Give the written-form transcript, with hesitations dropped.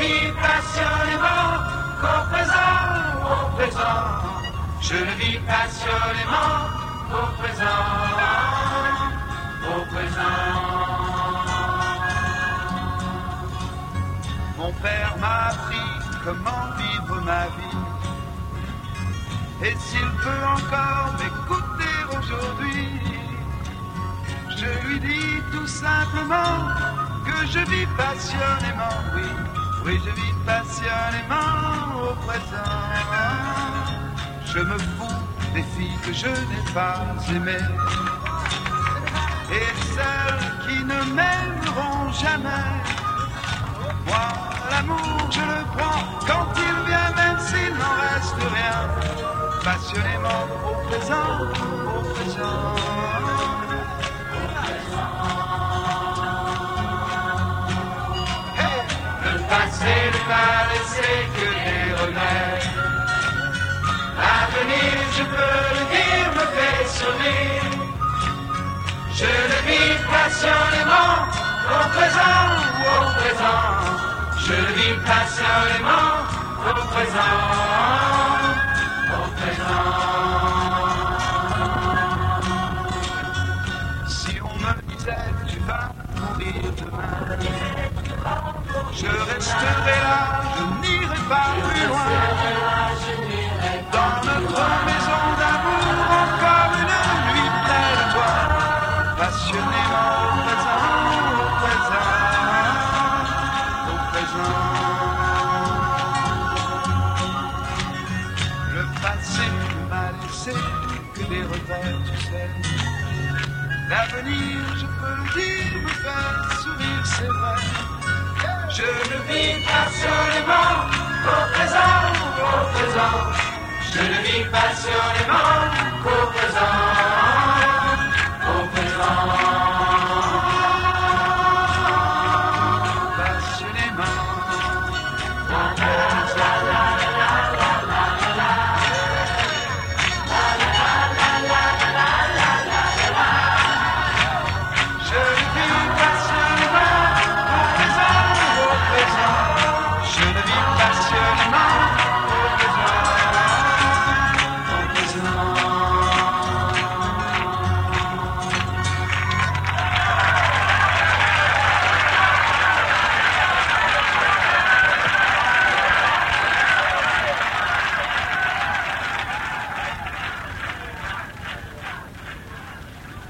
vis passionnément qu'au présent, au présent. Je ne vis passionnément qu'au présent, au présent. Mon père m'a appris comment vivre ma vie. Et s'il peut encore m'écouter aujourd'hui, je lui dis tout simplement que je vis passionnément, oui, oui, je vis passionnément au présent. Je me fous des filles que je n'ai pas aimées et celles qui ne m'aimeront jamais. Moi, l'amour, je le prends quand il vient, même s'il n'en reste rien. Passionnément au présent, au présent. Hey! Le passé ne m'a laissé que des remèdes. L'avenir, je peux le dire, me fait sourire. Je le vis passionnément au présent, au présent. Je le vis passionnément au présent, au présent. Si on me disait tu vas mourir demain, je resterai là, je n'irai pas plus loin. Dans notre maison d'amour, encore une nuit près de toi, passionnément au présent, au présent, au présent. Le passé ne m'a laissé que des revers, tu sais. L'avenir, je peux le dire, me fait sourire, c'est vrai. Je ne vis passionnément qu'au présent, au présent. Je ne vis passionnément qu'au présent, au présent. Passionnément, au présent. Je ne vis